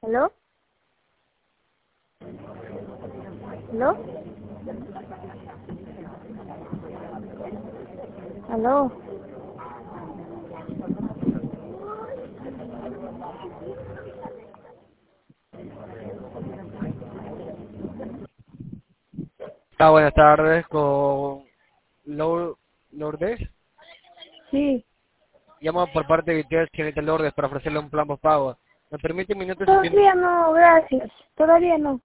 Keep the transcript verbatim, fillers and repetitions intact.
¿Aló? ¿Aló? ¿Aló? Ah, buenas tardes, con Lour- Lourdes. Sí. Llamo por parte de ustedes, señorita Lourdes, para ofrecerle un plan postpago. ¿Me permite un minuto de su tiempo? Todavía no, gracias. Todavía no.